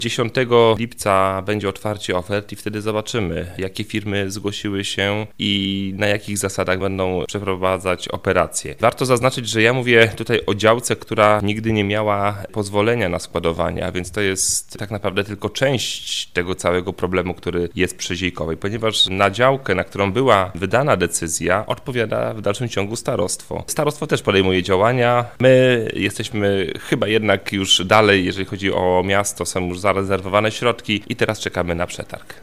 10 lipca będzie otwarcie ofert i wtedy zobaczymy, jakie firmy zgłosiły się i na jakich zasadach będą przeprowadzać operacje. Warto zaznaczyć, że ja mówię tutaj o działce, która nigdy nie miała pozwolenia na składowanie, a więc to jest tak naprawdę tylko część tego całego problemu, który jest przy Ziejkowej, ponieważ na działkę, na którą była wydana decyzja, odpowiada w dalszym ciągu starostwo. Starostwo też podejmuje działania. My jesteśmy chyba jednak już dalej, jeżeli chodzi o miasto, są już zarezerwowane środki i teraz czekamy na przetarg.